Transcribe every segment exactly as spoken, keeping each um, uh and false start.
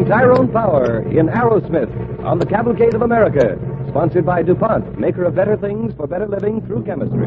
Tyrone Power in Aerosmith on the Cavalcade of America, sponsored by DuPont, maker of better things for better living through chemistry.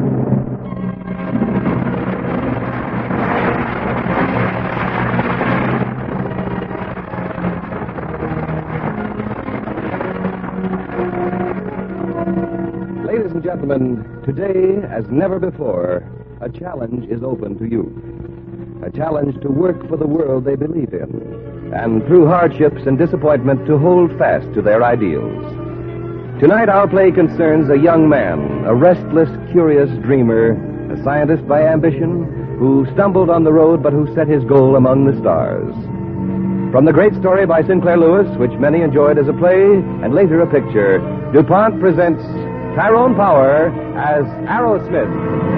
Ladies and gentlemen, today, as never before, a challenge is open to you. A challenge to work for the world they believe in, and through hardships and disappointment to hold fast to their ideals. Tonight our play concerns a young man, a restless, curious dreamer, a scientist by ambition, who stumbled on the road but who set his goal among the stars. From the great story by Sinclair Lewis, which many enjoyed as a play and later a picture, DuPont presents Tyrone Power as Aerosmith.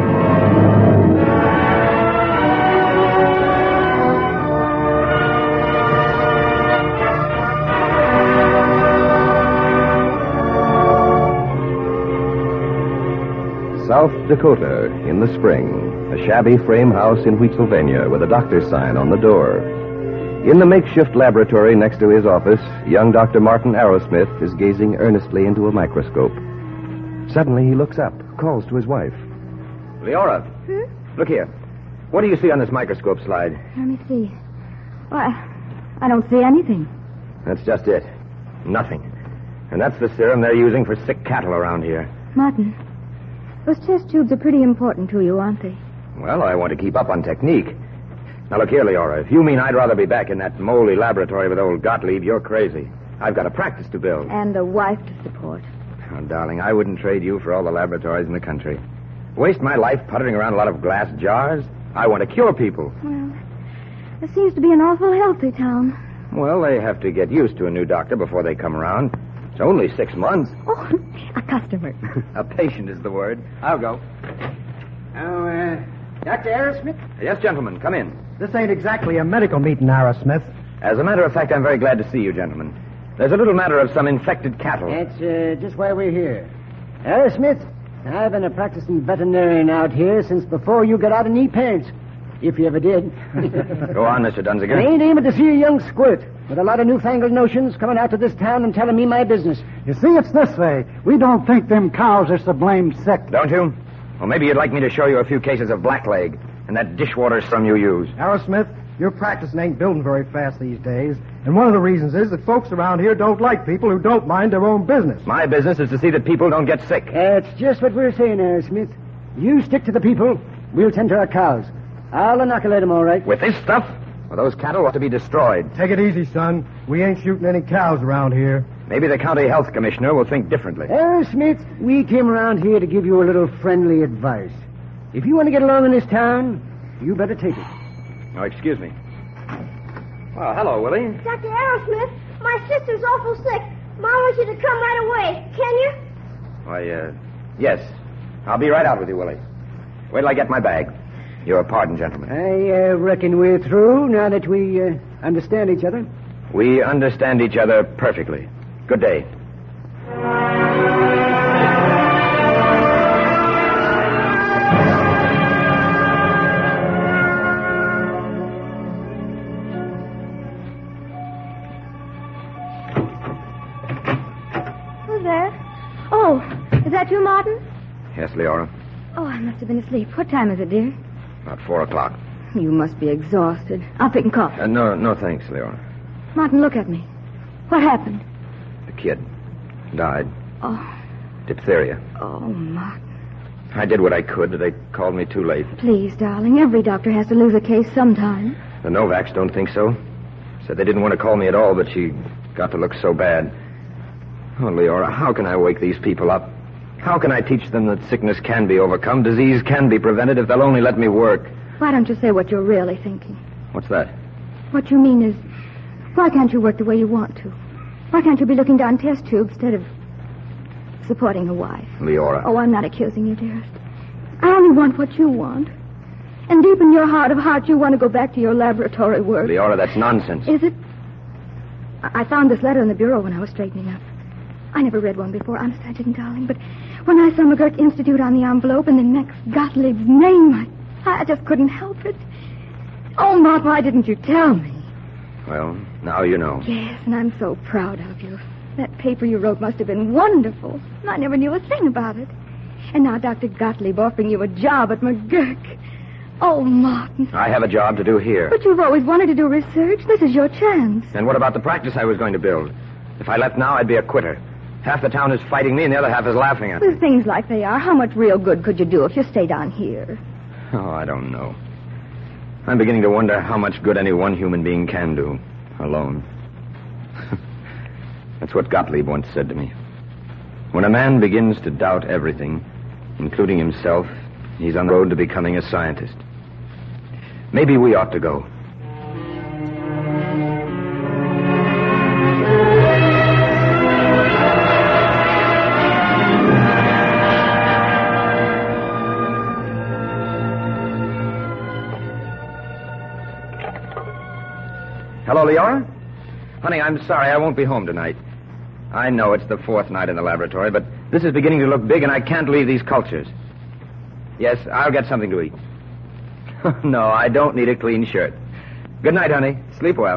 South Dakota in the spring, a shabby frame house in Wheatsylvania with a doctor's sign on the door. In the makeshift laboratory next to his office, young Doctor Martin Aerosmith is gazing earnestly into a microscope. Suddenly he looks up, calls to his wife. Leora. Hmm? Look here. What do you see on this microscope slide? Let me see. Why, I don't see anything. That's just it. Nothing. And that's the serum they're using for sick cattle around here. Martin, those test tubes are pretty important to you, aren't they? Well, I want to keep up on technique. Now, look here, Leora. If you mean I'd rather be back in that moldy laboratory with old Gottlieb, you're crazy. I've got a practice to build. And a wife to support. Oh, darling, I wouldn't trade you for all the laboratories in the country. Waste my life puttering around a lot of glass jars? I want to cure people. Well, this seems to be an awful healthy town. Well, they have to get used to a new doctor before they come around. It's only six months. Oh, a customer. A patient is the word. I'll go. Oh, uh, Doctor Aerosmith? Yes, gentlemen, come in. This ain't exactly a medical meeting, Aerosmith. As a matter of fact, I'm very glad to see you, gentlemen. There's a little matter of some infected cattle. That's uh, just why we're here. Aerosmith, I've been a practicing veterinarian out here since before you got out of knee pants. If you ever did. Go on, Mister Dunziger. I ain't aiming to see a young squirt with a lot of newfangled notions coming out to this town and telling me my business. You see, it's this way. We don't think them cows are so blamed sick. Don't you? Well, maybe you'd like me to show you a few cases of blackleg and that dishwater scum you use. Aerosmith, your practicing ain't building very fast these days. And one of the reasons is that folks around here don't like people who don't mind their own business. My business is to see that people don't get sick. That's just what we're saying, Aerosmith. You stick to the people, we'll tend to our cows. I'll inoculate them all right. With this stuff? Well, those cattle ought to be destroyed. Take it easy, son. We ain't shooting any cows around here. Maybe the county health commissioner will think differently. Aerosmith, we came around here to give you a little friendly advice. If you want to get along in this town, you better take it. Oh, excuse me. Oh, hello, Willie. Doctor Aerosmith, my sister's awful sick. Mom wants you to come right away. Can you? Why, uh, yes. I'll be right out with you, Willie. Wait till I get my bag. Your pardon, gentlemen. I uh, reckon we're through now that we uh, understand each other. We understand each other perfectly. Good day. Who's there? Oh, is that you, Martin? Yes, Leora. Oh, I must have been asleep. What time is it, dear? About four o'clock. You must be exhausted. I'll pick and coffee. Uh, no, no thanks, Leora. Martin, look at me. What happened? The kid died. Oh. Diphtheria. Oh, Martin. I did what I could. They called me too late. Please, darling. Every doctor has to lose a case sometime. The Novaks don't think so. Said they didn't want to call me at all, but she got to look so bad. Oh, Leora, how can I wake these people up? How can I teach them that sickness can be overcome, disease can be prevented if they'll only let me work? Why don't you say what you're really thinking? What's that? What you mean is, why can't you work the way you want to? Why can't you be looking down test tubes instead of supporting a wife? Leora. Oh, I'm not accusing you, dearest. I only want what you want. And deep in your heart of hearts, you want to go back to your laboratory work. Leora, that's nonsense. Is it? I I found this letter in the bureau when I was straightening up. I never read one before. Honest, I didn't, darling. But when I saw McGirt Institute on the envelope and the next Gottlieb's name, I, I just couldn't help it. Oh, Mart, why didn't you tell me? Well, now you know. Yes, and I'm so proud of you. That paper you wrote must have been wonderful. I never knew a thing about it. And now Doctor Gottlieb offering you a job at McGurk. Oh, Martin. I have a job to do here. But you've always wanted to do research. This is your chance. And what about the practice I was going to build? If I left now, I'd be a quitter. Half the town is fighting me, and the other half is laughing at me. With things like they are, how much real good could you do if you stayed on here? Oh, I don't know. I'm beginning to wonder how much good any one human being can do, alone. That's what Gottlieb once said to me. When a man begins to doubt everything, including himself, he's on the road to becoming a scientist. Maybe we ought to go. Hello, Leora? Honey, I'm sorry I won't be home tonight. I know it's the fourth night in the laboratory, but this is beginning to look big, and I can't leave these cultures. Yes, I'll get something to eat. No, I don't need a clean shirt. Good night, honey. Sleep well.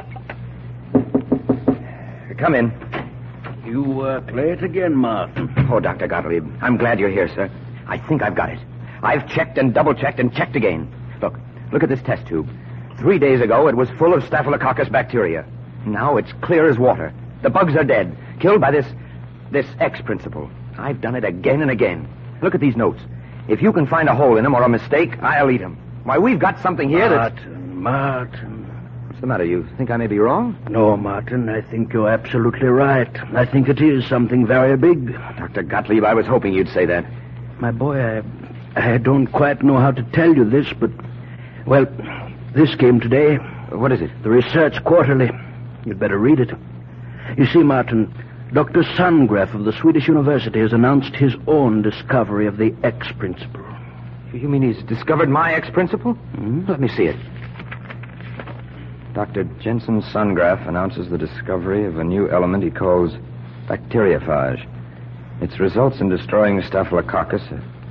Come in. You work late again, Martin. Oh, Doctor Gottlieb, I'm glad you're here, sir. I think I've got it. I've checked and double-checked and checked again. Look, look at this test tube. Three days ago, it was full of Staphylococcus bacteria. Now it's clear as water. The bugs are dead, killed by this, this X principle. I've done it again and again. Look at these notes. If you can find a hole in them or a mistake, I'll eat them. Why, we've got something here that's... Martin, Martin. What's the matter? You think I may be wrong? No, Martin, I think you're absolutely right. I think it is something very big. Doctor Gottlieb, I was hoping you'd say that. My boy, I, I don't quite know how to tell you this, but... Well, this came today. What is it? The Research Quarterly. You'd better read it. You see, Martin, Doctor Sandgraf of the Swedish University has announced his own discovery of the X principle. You mean he's discovered my X principle? Hmm? Let me see it. Doctor Jensen Sandgraf announces the discovery of a new element he calls bacteriophage. Its results in destroying Staphylococcus.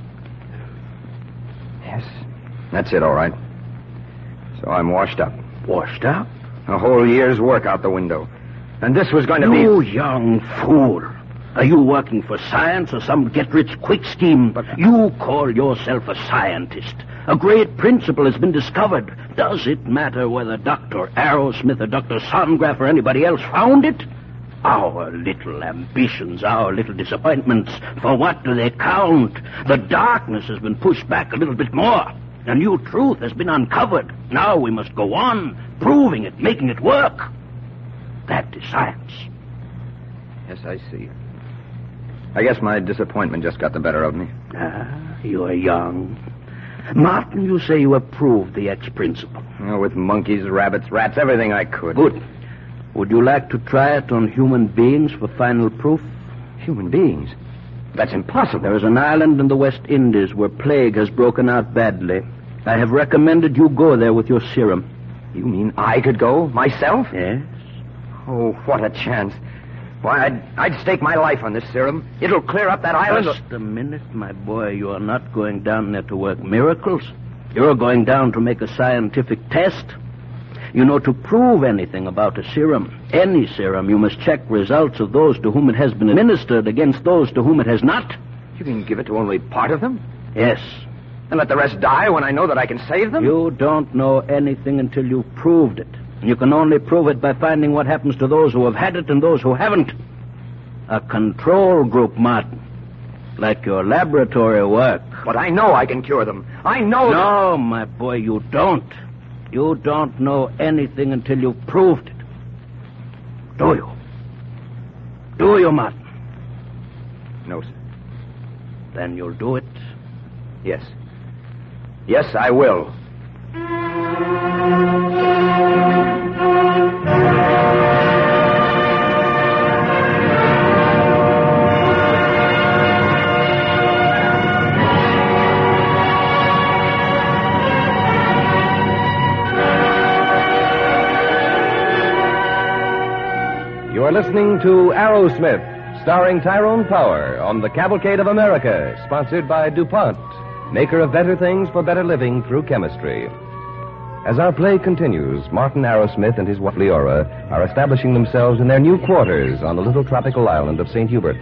Yes, that's it, all right. So I'm washed up. Washed up? A whole year's work out the window. And this was going to be... You young fool. Are you working for science or some get-rich-quick scheme? But you call yourself a scientist. A great principle has been discovered. Does it matter whether Doctor Arrowsmith or Doctor Sandgraf or anybody else found it? Our little ambitions, our little disappointments, for what do they count? The darkness has been pushed back a little bit more. A new truth has been uncovered. Now we must go on, proving it, making it work. That is science. Yes, I see. I guess my disappointment just got the better of me. Ah, you are young. Martin, you say you have proved the X principle. Oh, with monkeys, rabbits, rats, everything I could. Good. Would you like to try it on human beings for final proof? Human beings? That's impossible. There is an island in the West Indies where plague has broken out badly. I have recommended you go there with your serum. You mean I could go, myself? Yes. Oh, what a chance. Why, I'd, I'd stake my life on this serum. It'll clear up that island. Just a minute, my boy. You are not going down there to work miracles. You're going down to make a scientific test. You know, to prove anything about a serum, any serum, you must check results of those to whom it has been administered against those to whom it has not. You can give it to only part of them? Yes. And let the rest die when I know that I can save them? You don't know anything until you've proved it. You can only prove it by finding what happens to those who have had it and those who haven't. A control group, Martin. Like your laboratory work. But I know I can cure them. I know... No, that... my boy, you don't. You don't know anything until you've proved it. Do you? Do you, Martin? No, sir. Then you'll do it? Yes. Yes, I will. You are listening to Arrowsmith, starring Tyrone Power on the Cavalcade of America, sponsored by DuPont, maker of better things for better living through chemistry. As our play continues, Martin Arrowsmith and his wife Leora are establishing themselves in their new quarters on the little tropical island of Saint Hubert's.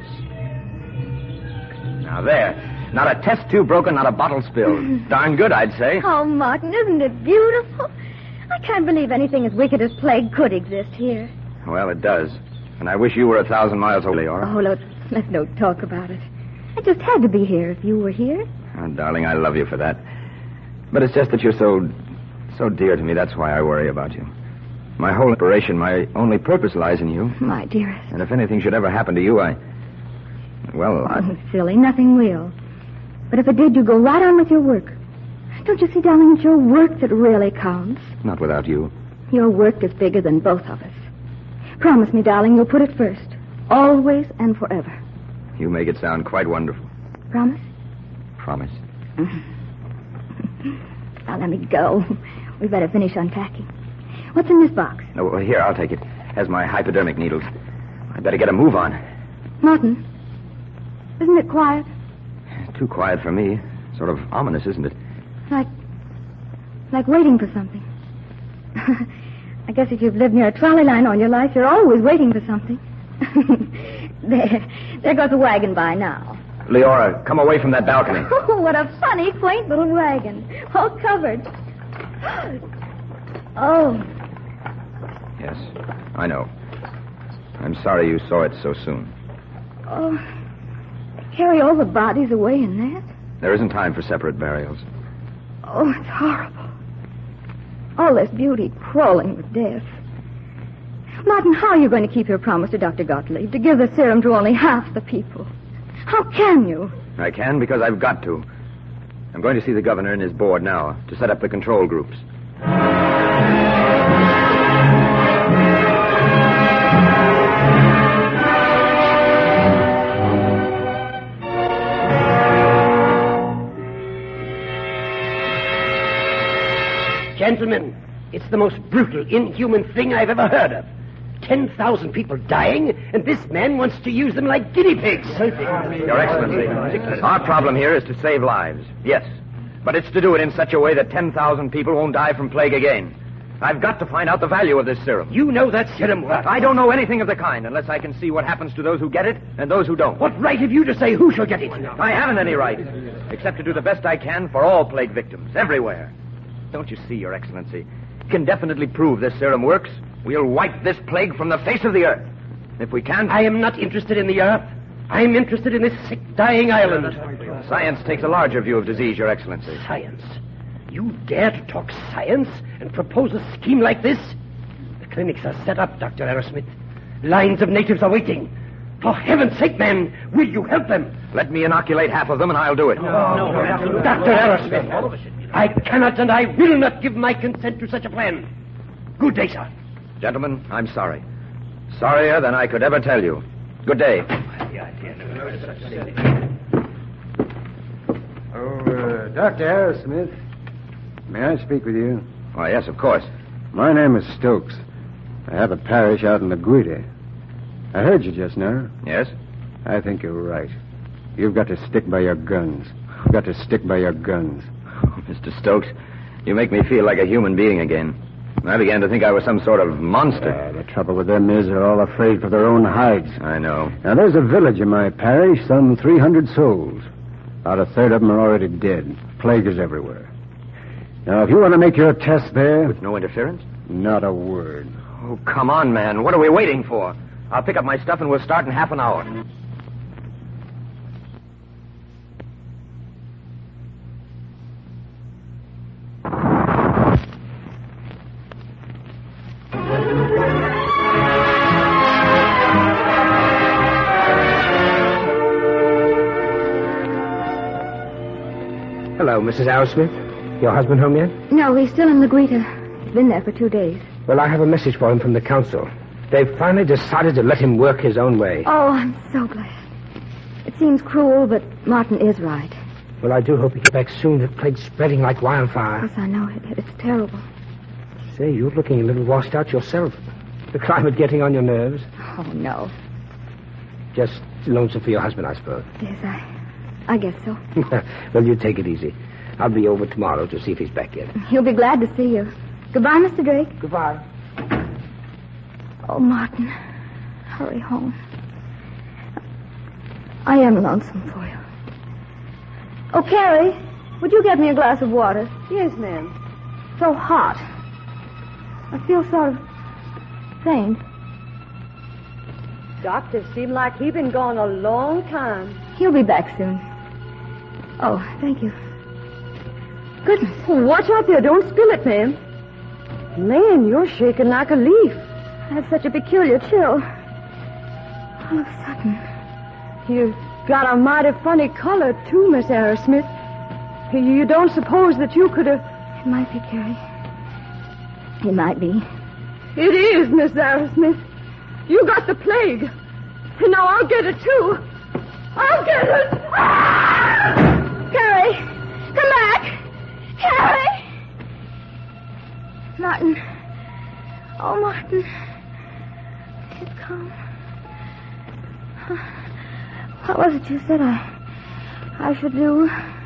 Now there. Not a test tube broken, not a bottle spilled. Darn good, I'd say. Oh, Martin, isn't it beautiful? I can't believe anything as wicked as plague could exist here. Well, it does. And I wish you were a thousand miles away, Leora. Oh, let's, let's don't talk about it. I just had to be here if you were here. Oh, darling, I love you for that. But it's just that you're so, so dear to me. That's why I worry about you. My whole inspiration, my only purpose lies in you. My dearest. And if anything should ever happen to you, I... Well, I... Oh, silly, nothing will. But if it did, you go right on with your work. Don't you see, darling, it's your work that really counts. Not without you. Your work is bigger than both of us. Promise me, darling, you'll put it first. Always and forever. You make it sound quite wonderful. Promise? Promise. Now, let me go. We better finish unpacking. What's in this box? No, well, here, I'll take it. Has my hypodermic needles. I'd better get a move on. Martin, isn't it quiet? Too quiet for me. Sort of ominous, isn't it? Like, like waiting for something. I guess if you've lived near a trolley line all your life, you're always waiting for something. there, there goes a wagon by now. Leora, come away from that balcony. Oh, what a funny, quaint little wagon. All covered. Oh. Yes, I know. I'm sorry you saw it so soon. Oh, carry all the bodies away in that? There isn't time for separate burials. Oh, it's horrible. All this beauty crawling with death. Martin, how are you going to keep your promise to Doctor Gottlieb to give the serum to only half the people? How can you? I can because I've got to. I'm going to see the governor and his board now to set up the control groups. Gentlemen, it's the most brutal, inhuman thing I've ever heard of. Ten thousand people dying, and this man wants to use them like guinea pigs. Your Excellency, our problem here is to save lives, yes. But it's to do it in such a way that ten thousand people won't die from plague again. I've got to find out the value of this serum. You know that serum works. I don't know anything of the kind unless I can see what happens to those who get it and those who don't. What right have you to say who shall get it? I haven't any right, except to do the best I can for all plague victims, everywhere. Don't you see, Your Excellency? We can definitely prove this serum works. We'll wipe this plague from the face of the earth. If we can't... I am not interested in the earth. I'm interested in this sick, dying island. Science takes a larger view of disease, Your Excellency. Science? You dare to talk science and propose a scheme like this? The clinics are set up, Doctor Arrowsmith. Lines of natives are waiting. For heaven's sake, man, will you help them? Let me inoculate half of them and I'll do it. No, no, no. Doctor Arrowsmith, I cannot and I will not give my consent to such a plan. Good day, sir. Gentlemen, I'm sorry. Sorrier than I could ever tell you. Good day. Oh, uh, Doctor Arrowsmith, may I speak with you? Oh, yes, of course. My name is Stokes. I have a parish out in La Guida. I heard you just now. Yes? I think you're right. You've got to stick by your guns. You've got to stick by your guns. Oh, Mister Stokes, you make me feel like a human being again. I began to think I was some sort of monster. Uh, the trouble with them is they're all afraid for their own hides. I know. Now, there's a village in my parish, some three hundred souls. About a third of them are already dead. Plague is everywhere. Now, if you want to make your test there... With no interference? Not a word. Oh, come on, man. What are we waiting for? I'll pick up my stuff and we'll start in half an hour. Hello, Missus Arrowsmith. Your husband home yet? No, he's still in La Guida. He's been there for two days. Well, I have a message for him from the council. They've finally decided to let him work his own way. Oh, I'm so glad. It seems cruel, but Martin is right. Well, I do hope he gets back soon. The plague's spreading like wildfire. Yes, I know it. It's terrible. Say, you're looking a little washed out yourself. The climate getting on your nerves? Oh, no. Just lonesome for your husband, I suppose. Yes, I... I guess so. Well, you take it easy. I'll be over tomorrow to see if he's back yet. He'll be glad to see you. Goodbye, Mister Drake. Goodbye. Oh, Martin, hurry home. I am lonesome for you. Oh, Carrie, would you get me a glass of water? Yes, ma'am. So hot. I feel sort of faint. Doctor seemed like he'd been gone a long time. He'll be back soon. Oh, thank you. Goodness. Oh, watch out there. Don't spill it, ma'am. Man, you're shaking like a leaf. I have such a peculiar chill. All of a sudden. You've got a mighty funny color, too, Miss Arrowsmith. You don't suppose that you could have... It might be, Carrie. It might be. It is, Miss Arrowsmith. You got the plague. And now I'll get it, too. I'll get it! Ah! Carrie! Come back! Carrie! Martin. Oh, Martin. He's come. What was it you said I... I should do...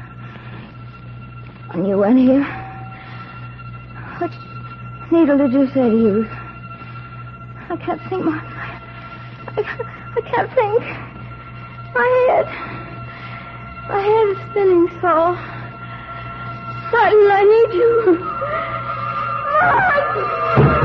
when you went here? Which needle did you say to use? I can't think, Martin. I, I can't think. My head. My head is spinning so. Martin, I need you. Martin!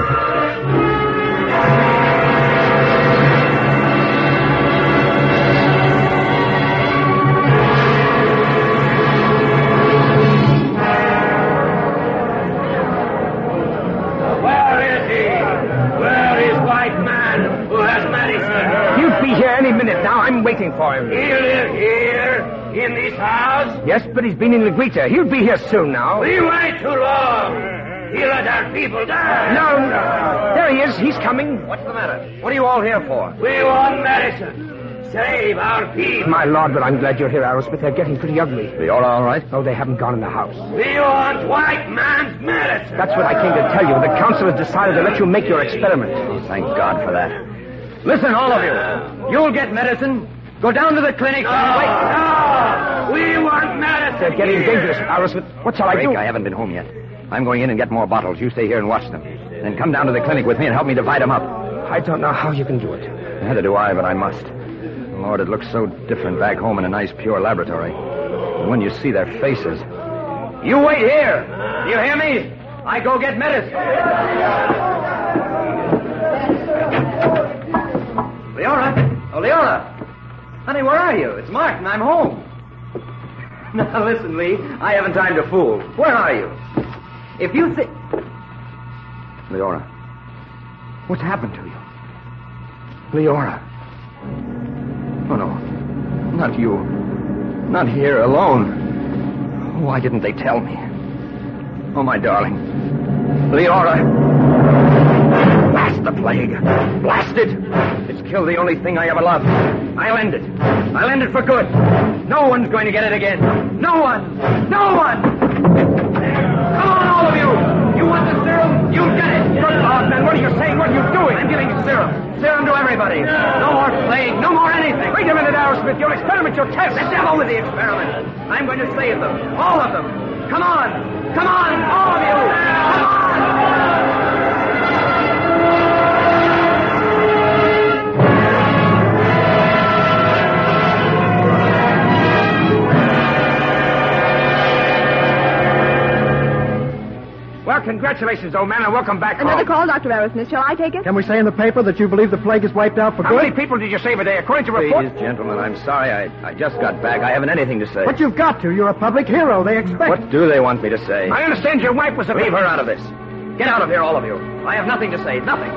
He'll be here any minute now. I'm waiting for him. He'll live here, in this house? Yes, but he's been in Negrita. He'll be here soon now. We wait too long. He'll let our people die. No, no. There he is. He's coming. What's the matter? What are you all here for? We want medicine. Save our people. My lord, but I'm glad you're here, Arrowsmith. They're getting pretty ugly. You're all right? Oh, they haven't gone in the house. We want white man's medicine. That's what I came to tell you. The council has decided to let you make your experiment. Oh, thank God for that. Listen, all of you. You'll get medicine. Go down to the clinic no, and wait. No, we want medicine. They're getting here. dangerous, Arrowsmith. What shall I Drake, do? I haven't been home yet. I'm going in and get more bottles. You stay here and watch them. Then come down to the clinic with me and help me divide them up. I don't know how you can do it. Neither do I, but I must. Lord, it looks so different back home in a nice, pure laboratory. And when you see their faces... You wait here! Do you hear me? I go get medicine. Leora! Oh, Leora! Honey, where are you? It's Martin. I'm home. Now, listen, Lee. I haven't time to fool. Where are you? If you think... Leora. What's happened to you? Leora. Oh, no. Not you. Not here alone. Why didn't they tell me? Oh, my darling. Leora. Blast the plague. Blast it. It's killed the only thing I ever loved. I'll end it. I'll end it for good. No one's going to get it again. No one. No one. Come on, all of you. You want the serum? You'll get it. Good Lord, man, what are you saying? What are you doing? I'm giving serum. Serum to everybody. No more plague. No more anything. Wait a minute, Arrowsmith. Your experiment, your test. The devil with the experiment. I'm going to save them. All of them. Come on. Come on, all of you. Come on. Well, congratulations, old man, and welcome back Another home. call, Doctor Arrowsmith. Shall I take it? Can we say in the paper that you believe the plague is wiped out for How good? many people did you save a day? According to reports... Please, gentlemen, I'm sorry. I, I just got back. I haven't anything to say. But you've got to. You're a public hero. They expect... What do they want me to say? I understand your wife was a... Leave her out of this. Get out of here, all of you. I have nothing to say. Nothing.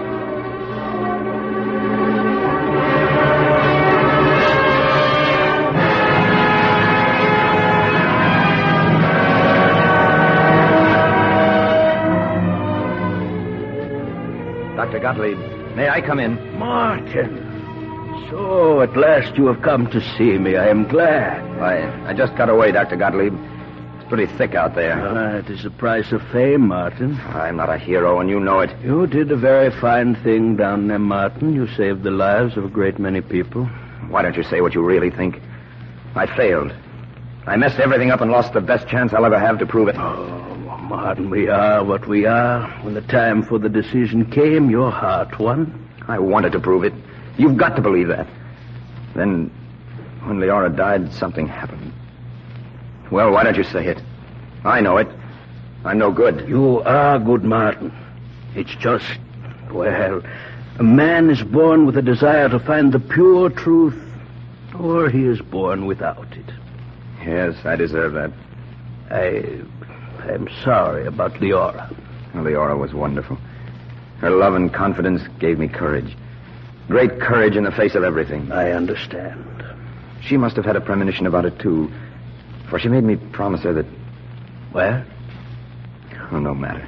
Doctor Gottlieb, may I come in? Martin. So, at last you have come to see me. I am glad. I, I just got away, Doctor Gottlieb. It's pretty thick out there. Ah, it is the price of fame, Martin. I'm not a hero, and you know it. You did a very fine thing down there, Martin. You saved the lives of a great many people. Why don't you say what you really think? I failed. I messed everything up and lost the best chance I'll ever have to prove it. Oh, Martin, we are what we are. When the time for the decision came, your heart won. I wanted to prove it. You've got to believe that. Then, when Leora died, something happened. Well, why don't you say it? I know it. I'm no good. You are good, Martin. It's just, well, a man is born with a desire to find the pure truth, or he is born without it. Yes, I deserve that. I... I'm sorry about Leora. Well, Leora was wonderful. Her love and confidence gave me courage. Great courage in the face of everything. I understand. She must have had a premonition about it, too. For she made me promise her that... Well? Oh, no matter.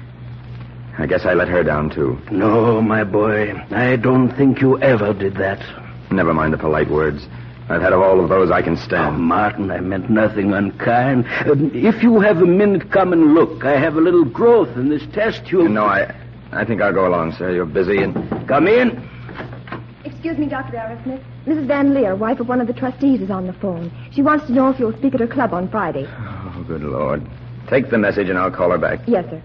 I guess I let her down, too. No, my boy. I don't think you ever did that. Never mind the polite words. I've had of all of those I can stand. Oh, Martin, I meant nothing unkind. Uh, if you have a minute, come and look. I have a little growth in this test tube. No, I... I think I'll go along, sir. You're busy and... Come in. Excuse me, Doctor Arrowsmith. Missus Van Leer, wife of one of the trustees, is on the phone. She wants to know if you'll speak at her club on Friday. Oh, good Lord. Take the message and I'll call her back. Yes, sir.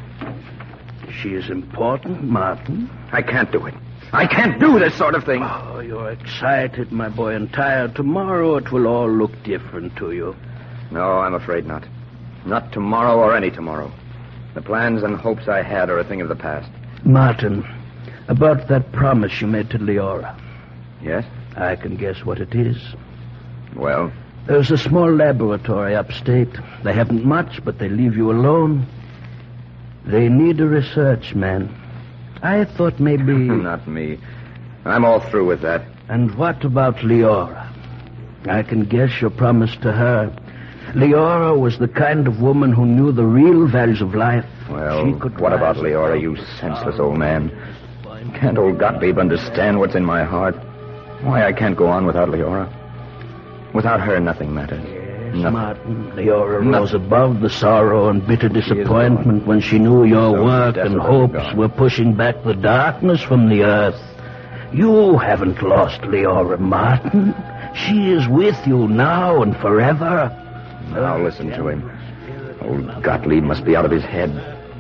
She is important, Martin. I can't do it. I can't do this sort of thing. Oh, you're excited, my boy, and tired. Tomorrow it will all look different to you. No, I'm afraid not. Not tomorrow or any tomorrow. The plans and hopes I had are a thing of the past. Martin, about that promise you made to Leora. Yes? I can guess what it is. Well? There's a small laboratory upstate. They haven't much, but they leave you alone. They need a research man. I thought maybe... Not me. I'm all through with that. And what about Leora? I can guess your promise to her. Leora was the kind of woman who knew the real values of life. Well, she could what about Leora, you senseless old man? Can't old Gottlieb understand what's in my heart? Why I can't go on without Leora? Without her, nothing matters. Yes, nothing. Martin. Leora rose above the sorrow and bitter disappointment when she knew your So work and hopes gone. were pushing back the darkness from the earth. You haven't lost Leora, Martin. She is with you now and forever. Now listen to him. Old Gottlieb must be out of his head.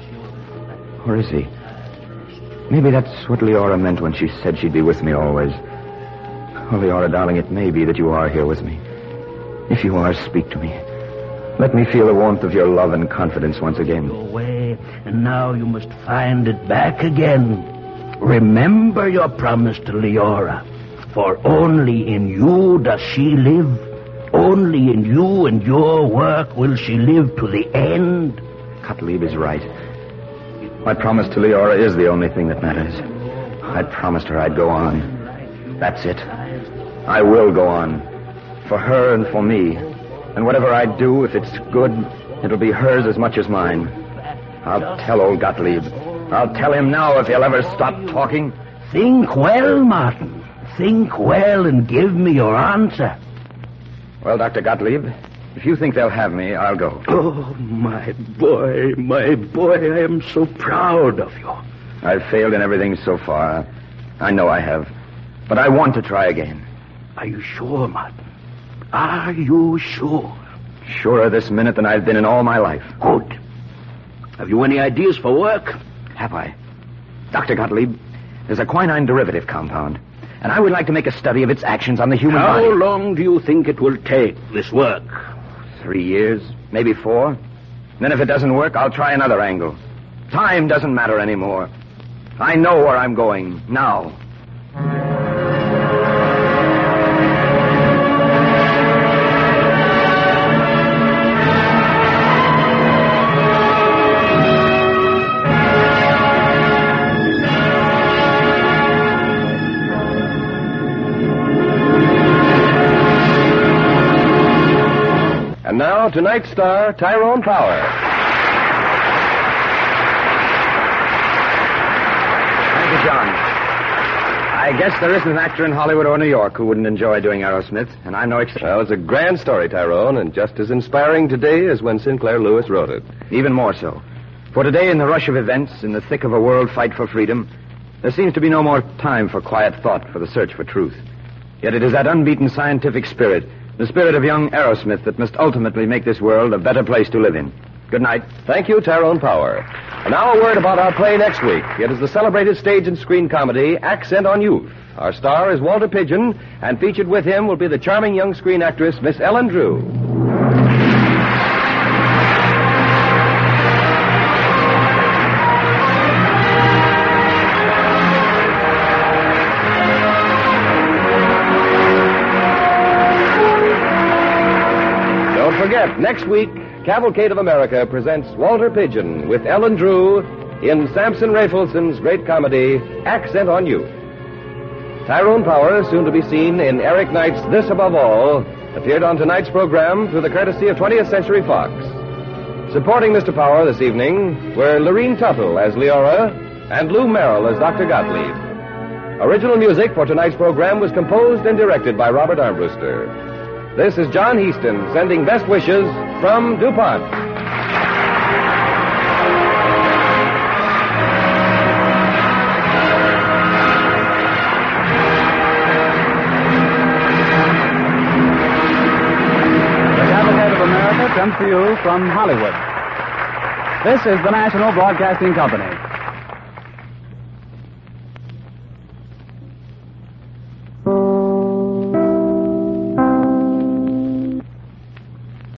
Or is he? Maybe that's what Leora meant when she said she'd be with me always. Oh, Leora, darling, it may be that you are here with me. If you are, speak to me. Let me feel the warmth of your love and confidence once again. Go away, and now you must find it back again. Remember your promise to Leora, for only in you does she live. Only in you and your work will she live to the end. Gottlieb is right. My promise to Leora is the only thing that matters. I promised her I'd go on. That's it. I will go on. For her and for me. And whatever I do, if it's good, it'll be hers as much as mine. I'll tell old Gottlieb. I'll tell him now if he'll ever stop talking. Think well, Martin. Think well and give me your answer. Well, Doctor Gottlieb, if you think they'll have me, I'll go. Oh, my boy, my boy, I am so proud of you. I've failed in everything so far. I know I have. But I want to try again. Are you sure, Martin? Are you sure? Surer this minute than I've been in all my life. Good. Have you any ideas for work? Have I? Doctor Gottlieb, there's a quinine derivative compound, and I would like to make a study of its actions on the human How body. How long do you think it will take, this work? Three years, maybe four. Then if it doesn't work, I'll try another angle. Time doesn't matter anymore. I know where I'm going, now. And now, tonight's star, Tyrone Power. Thank you, John. I guess there isn't an actor in Hollywood or New York who wouldn't enjoy doing Aerosmith, and I'm no exception. Well, it's a grand story, Tyrone, and just as inspiring today as when Sinclair Lewis wrote it. Even more so. For today, in the rush of events, in the thick of a world fight for freedom, there seems to be no more time for quiet thought for the search for truth. Yet it is that unbeaten scientific spirit, the spirit of young Aerosmith, that must ultimately make this world a better place to live in. Good night. Thank you, Tyrone Power. And now a word about our play next week. It is the celebrated stage and screen comedy, Accent on Youth. Our star is Walter Pidgeon, and featured with him will be the charming young screen actress, Miss Ellen Drew. Don't forget, next week, Cavalcade of America presents Walter Pidgeon with Ellen Drew in Samson Rafelson's great comedy, Accent on Youth. Tyrone Power, soon to be seen in Eric Knight's This Above All, appeared on tonight's program through the courtesy of twentieth Century Fox. Supporting Mister Power this evening were Lorene Tuttle as Leora and Lou Merrill as Doctor Gottlieb. Original music for tonight's program was composed and directed by Robert Armbruster. This is John Heaston sending best wishes from DuPont. Comes to you from Hollywood. This is the National Broadcasting Company.